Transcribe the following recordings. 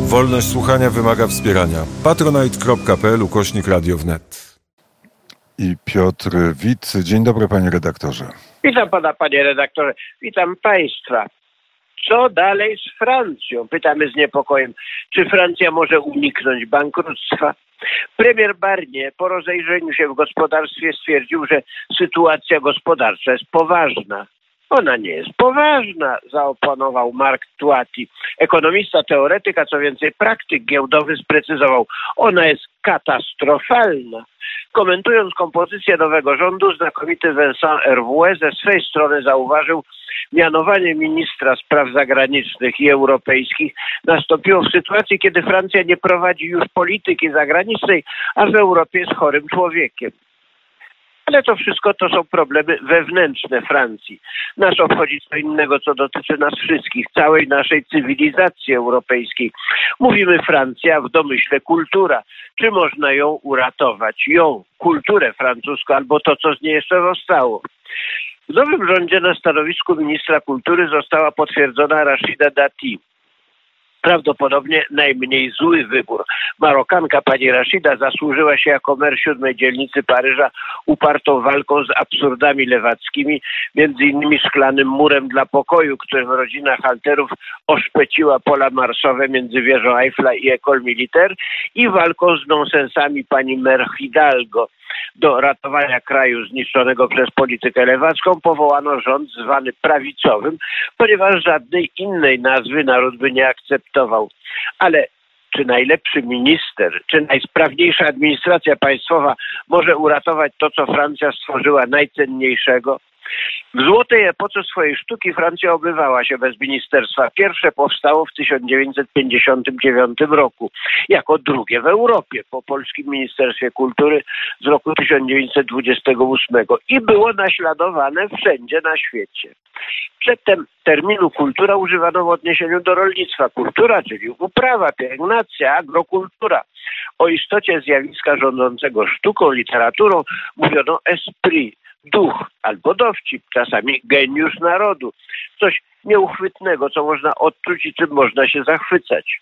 Wolność słuchania wymaga wspierania. patronite.pl/Radio wnet. I Piotr Wit. Dzień dobry, panie redaktorze. Witam pana, panie redaktorze. Witam państwa. Co dalej z Francją? Pytamy z niepokojem. Czy Francja może uniknąć bankructwa? Premier Barnier po rozejrzeniu się w gospodarstwie stwierdził, że sytuacja gospodarcza jest poważna. Ona nie jest poważna, zaoponował Mark Twaty. Ekonomista, teoretyk, a co więcej praktyk giełdowy sprecyzował. Ona jest katastrofalna. Komentując kompozycję nowego rządu, znakomity Vincent Hervé ze swej strony zauważył, mianowanie ministra spraw zagranicznych i europejskich nastąpiło w sytuacji, kiedy Francja nie prowadzi już polityki zagranicznej, a w Europie jest chorym człowiekiem. Ale to wszystko to są problemy wewnętrzne Francji. Nas obchodzi co innego, co dotyczy nas wszystkich, całej naszej cywilizacji europejskiej. Mówimy Francja, w domyśle kultura. Czy można ją uratować? Ją, kulturę francuską, albo to, co z niej jeszcze zostało. W nowym rządzie na stanowisku ministra kultury została potwierdzona Rachida Dati. Prawdopodobnie najmniej zły wybór. Marokanka pani Rachida zasłużyła się jako mer 7 dzielnicy Paryża upartą walką z absurdami lewackimi, między innymi szklanym murem dla pokoju, którym rodzina Halterów oszpeciła pola marszowe między wieżą Eiffla i École Militaire i walką z nonsensami pani mer Hidalgo. Do ratowania kraju zniszczonego przez politykę lewacką powołano rząd zwany prawicowym, ponieważ żadnej innej nazwy naród by nie akceptował. Ale czy najlepszy minister, czy najsprawniejsza administracja państwowa może uratować to, co Francja stworzyła najcenniejszego? W złotej epoce swojej sztuki Francja obywała się bez ministerstwa. Pierwsze powstało w 1959 roku, jako drugie w Europie po Polskim Ministerstwie Kultury z roku 1928 i było naśladowane wszędzie na świecie. Przedtem terminu kultura używano w odniesieniu do rolnictwa. Kultura, czyli uprawa, pielęgnacja, agrokultura. O istocie zjawiska rządzącego sztuką, literaturą mówiono esprit, duch albo dowcip, czasami geniusz narodu. Coś nieuchwytnego, co można odczuć i czym można się zachwycać.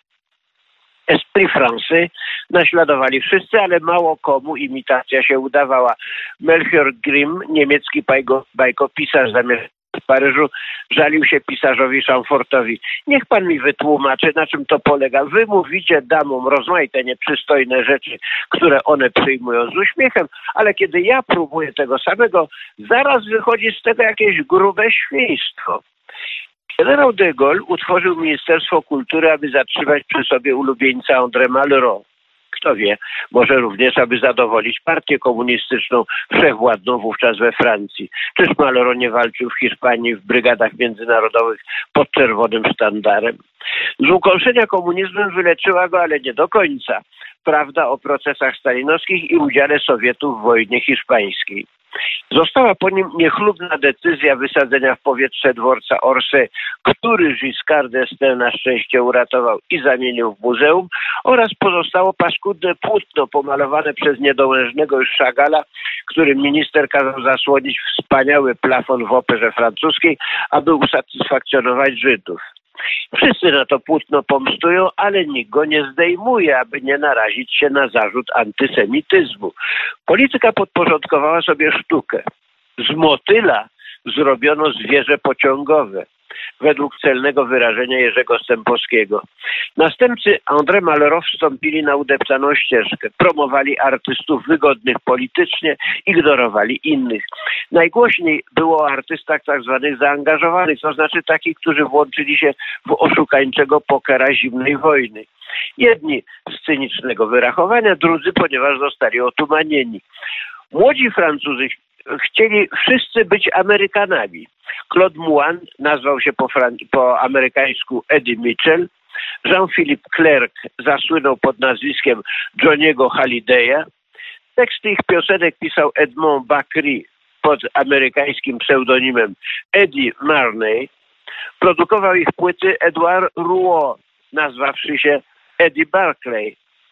Esprit français naśladowali wszyscy, ale mało komu imitacja się udawała. Melchior Grimm, niemiecki bajkopisarz zamieszkający w Paryżu, żalił się pisarzowi Chamfortowi. Niech pan mi wytłumaczy, na czym to polega. Wy mówicie damom rozmaite, nieprzystojne rzeczy, które one przyjmują z uśmiechem, ale kiedy ja próbuję tego samego, zaraz wychodzi z tego jakieś grube świństwo. Generał de Gaulle utworzył Ministerstwo Kultury, aby zatrzymać przy sobie ulubieńca André Malraux. Kto wie, może również, aby zadowolić partię komunistyczną, wszechwładną wówczas we Francji. Czyż Malraux nie walczył w Hiszpanii w brygadach międzynarodowych pod czerwonym sztandarem? Z ukąszenia komunizmem wyleczyła go, ale nie do końca, prawda o procesach stalinowskich i udziale Sowietów w wojnie hiszpańskiej. Została po nim niechlubna decyzja wysadzenia w powietrze dworca Orsay, który Giscard d'Estaing na szczęście uratował i zamienił w muzeum, oraz pozostało paskudne płótno pomalowane przez niedołężnego już Chagalla, którym minister kazał zasłonić wspaniały plafon w operze francuskiej, aby usatysfakcjonować Żydów. Wszyscy na to płótno pomstują, ale nikt go nie zdejmuje, aby nie narazić się na zarzut antysemityzmu. Polityka podporządkowała sobie sztukę. Z motyla zrobiono zwierzę pociągowe, według celnego wyrażenia Jerzego Stępowskiego. Następcy André Malraux wstąpili na udeptaną ścieżkę. Promowali artystów wygodnych politycznie, ignorowali innych. Najgłośniej było o artystach tak zwanych zaangażowanych, to znaczy takich, którzy włączyli się w oszukańczego pokera zimnej wojny. Jedni z cynicznego wyrachowania, drudzy, ponieważ zostali otumanieni. Młodzi Francuzi chcieli wszyscy być Amerykanami. Claude Moine nazwał się po amerykańsku Eddie Mitchell. Jean-Philippe Clerc zasłynął pod nazwiskiem Johniego Hallidaya. Teksty ich piosenek pisał Edmond Bacri pod amerykańskim pseudonimem Eddie Marney. Produkował ich płyty Edouard Rouault, nazwawszy się Eddie Barclay.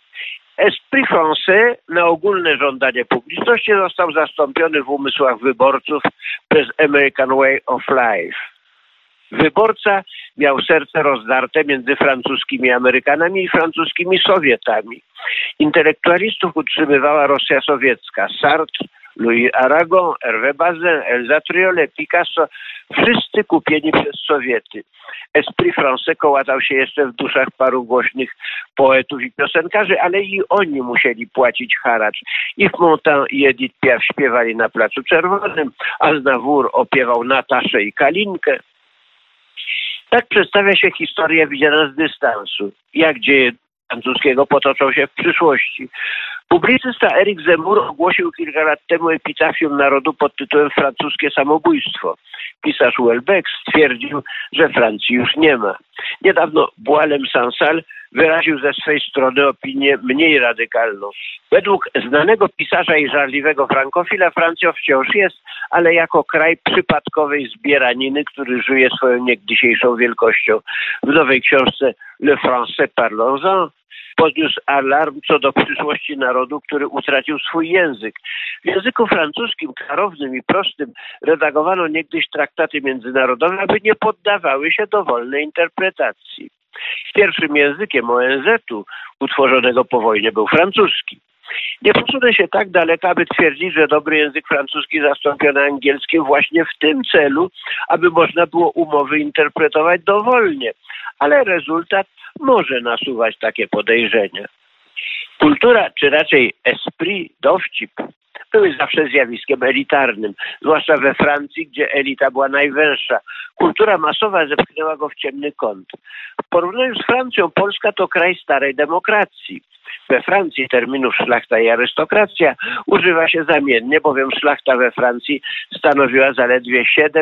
Esprit français na ogólne żądanie publiczności został zastąpiony w umysłach wyborców przez American Way of Life. Wyborca miał serce rozdarte między francuskimi Amerykanami i francuskimi Sowietami. Intelektualistów utrzymywała Rosja sowiecka. Sartre, Louis Aragon, Hervé Bazin, Elsa Triolet, Picasso, wszyscy kupieni przez Sowiety. Esprit français kołatał się jeszcze w duszach paru głośnych poetów i piosenkarzy, ale i oni musieli płacić haracz. Yves Montand i Edith Piaf śpiewali na Placu Czerwonym, Aznavour opiewał Nataszę i Kalinkę. Tak przedstawia się historia widziana z dystansu. Jak dzieje francuskiego potoczą się w przyszłości. Publicysta Éric Zemmour ogłosił kilka lat temu epitafium narodu pod tytułem Francuskie samobójstwo. Pisarz Houellebecq stwierdził, że Francji już nie ma. Niedawno Boalem Sansal wyraził ze swej strony opinię mniej radykalną. Według znanego pisarza i żarliwego frankofila Francja wciąż jest, ale jako kraj przypadkowej zbieraniny, który żyje swoją niegdysiejszą wielkością. W nowej książce Le Français Parlons-en podniósł alarm co do przyszłości narodu, który utracił swój język. W języku francuskim, klarownym i prostym redagowano niegdyś traktaty międzynarodowe, aby nie poddawały się dowolnej interpretacji. Pierwszym językiem ONZ-u utworzonego po wojnie był francuski. Nie posunę się tak daleko, aby twierdzić, że dobry język francuski zastąpiono angielskim właśnie w tym celu, aby można było umowy interpretować dowolnie, ale rezultat może nasuwać takie podejrzenia. Kultura, czy raczej esprit, dowcip, były zawsze zjawiskiem elitarnym, zwłaszcza we Francji, gdzie elita była najwęższa. Kultura masowa zepchnęła go w ciemny kąt. W porównaniu z Francją Polska to kraj starej demokracji. We Francji terminów szlachta i arystokracja używa się zamiennie, bowiem szlachta we Francji stanowiła zaledwie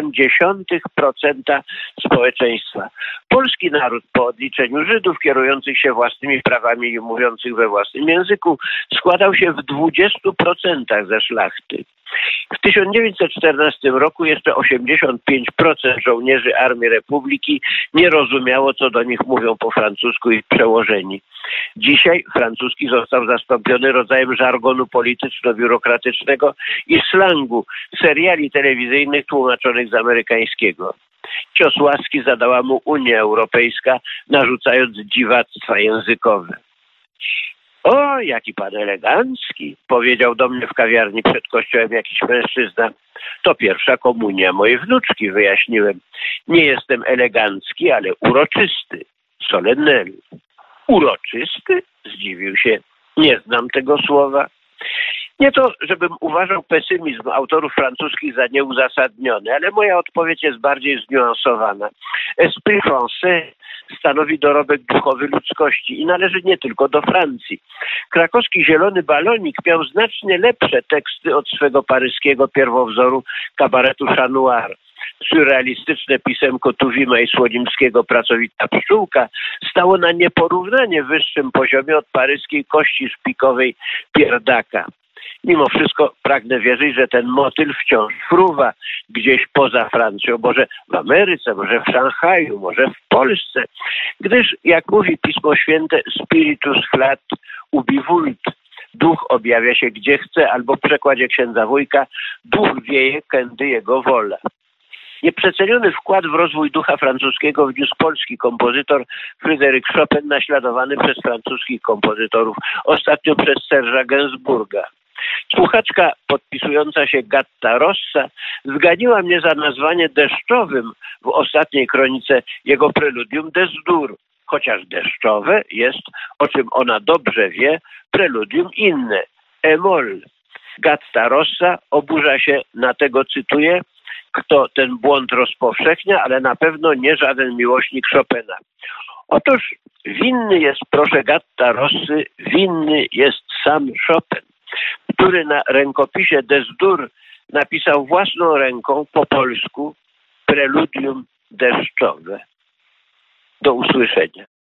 0,7% społeczeństwa. Polski naród po odliczeniu Żydów kierujących się własnymi prawami i mówiących we własnym języku składał się w 20% ze szlachty. W 1914 roku jeszcze 85% żołnierzy Armii Republiki nie rozumiało, co do nich mówią po francusku ich przełożeni. Dzisiaj francuski został zastąpiony rodzajem żargonu polityczno-biurokratycznego i slangu seriali telewizyjnych tłumaczonych z amerykańskiego. Cios łaski zadała mu Unia Europejska, narzucając dziwactwa językowe. O, jaki pan elegancki, powiedział do mnie w kawiarni przed kościołem jakiś mężczyzna. To pierwsza komunia mojej wnuczki, wyjaśniłem. Nie jestem elegancki, ale uroczysty, solennel. Uroczysty? Zdziwił się. Nie znam tego słowa. Nie to, żebym uważał pesymizm autorów francuskich za nieuzasadniony, ale moja odpowiedź jest bardziej zniuansowana. Esprit français stanowi dorobek duchowy ludzkości i należy nie tylko do Francji. Krakowski Zielony Balonik miał znacznie lepsze teksty od swego paryskiego pierwowzoru kabaretu Chat Noir. Surrealistyczne pisemko Tuwima i Słonimskiego Pracowita pszczółka stało na nieporównanie wyższym poziomie od paryskiej kości szpikowej Pierdaka. Mimo wszystko pragnę wierzyć, że ten motyl wciąż fruwa gdzieś poza Francją, może w Ameryce, może w Szanghaju, może w Polsce, gdyż, jak mówi Pismo Święte, spiritus flat ubi vult, duch objawia się gdzie chce, albo w przekładzie księdza Wójka, duch wieje, kędy jego wola. Nieprzeceniony wkład w rozwój ducha francuskiego wniósł polski kompozytor Fryderyk Chopin, naśladowany przez francuskich kompozytorów, ostatnio przez Serge'a Gainsbourga. Słuchaczka podpisująca się Gatta Rossa zganiła mnie za nazwanie deszczowym w ostatniej kronice jego preludium des dur, chociaż deszczowe jest, o czym ona dobrze wie, preludium inne, e-moll. Gatta Rossa oburza się na tego, cytuję, kto ten błąd rozpowszechnia, ale na pewno nie żaden miłośnik Chopina. Otóż winny jest, proszę Gatta Rossy, winny jest sam Chopin, który na rękopisie des dur napisał własną ręką po polsku preludium deszczowe. Do usłyszenia.